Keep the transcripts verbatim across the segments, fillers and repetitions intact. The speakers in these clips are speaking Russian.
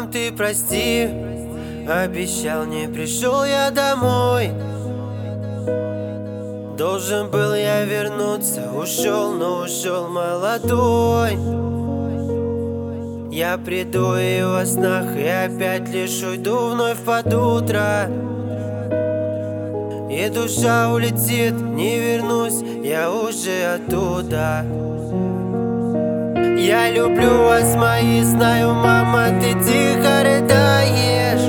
Мам, ты прости, обещал, не пришел я домой. Должен был я вернуться, ушел, но ушел молодой. Я приду и во снах, и опять лишь уйду вновь под утро. И душа улетит, не вернусь, я уже оттуда. Я люблю вас, мои, знаю, мама, ты тихо рыдаешь.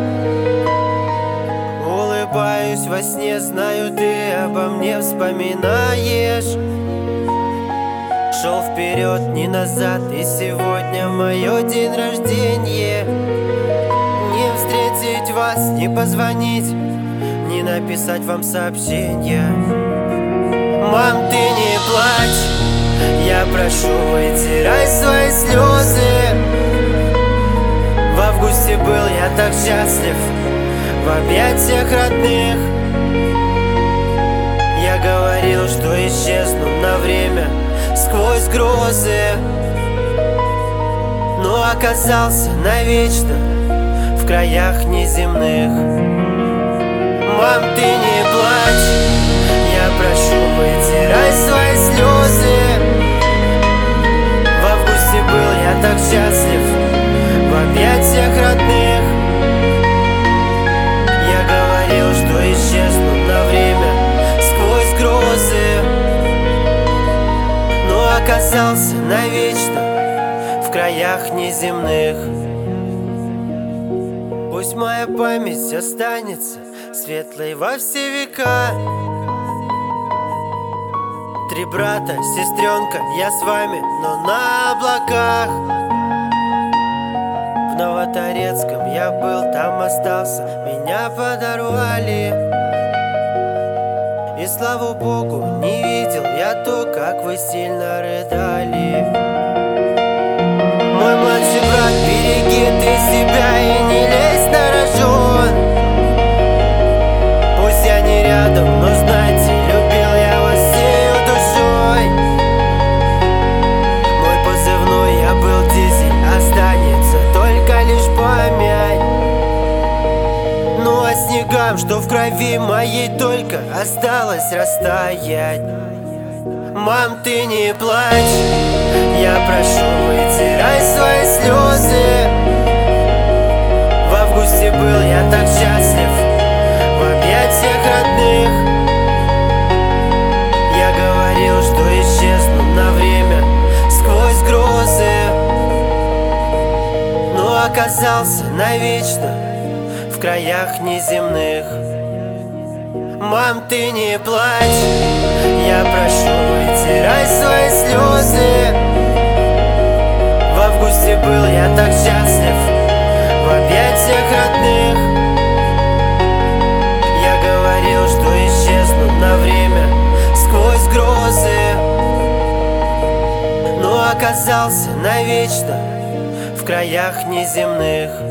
Улыбаюсь во сне, знаю, ты обо мне вспоминаешь. Шел вперед, не назад, и сегодня мое день рождения. Не встретить вас, не позвонить, не написать вам сообщения. Мам, ты не плачь, я прошу, вытирай свои слезы. В августе был я так счастлив в объятиях родных. Я говорил, что исчезну на время сквозь грозы, но оказался навечно в краях неземных. Мам, ты не плачь, я прошу, вытирай свои слезы. В августе был я так счастлив в объятиях родных. Я говорил, что исчезну на время сквозь грозы, но оказался навечно в краях неземных. Пусть моя память останется светлой во все века. Три брата, сестренка, я с вами, но на облаках. В Новоторецком я был, там остался, меня подорвали. И слава богу, не видел я то, как вы сильно рыдали. Мой младший брат, береги ты себя и не лезь на рожон. Пусть я не рядом, но знайте, любил я вас всею душой. Мой позывной, я был дизель, останется только лишь память. Ну а снегам, что в крови моей, только осталось растаять. Мам, ты не плачь, я прошу, вытирай свои слезы. В августе был я так счастлив в объятиях родных. Я говорил, что исчезну на время сквозь грозы, но оказался навечно в краях неземных. Мам, ты не плачь, я прошу, вытирай свои слезы. В августе был я так счастлив в объятиях родных. Я говорил, что исчезну на время сквозь грозы, но оказался навечно в краях неземных.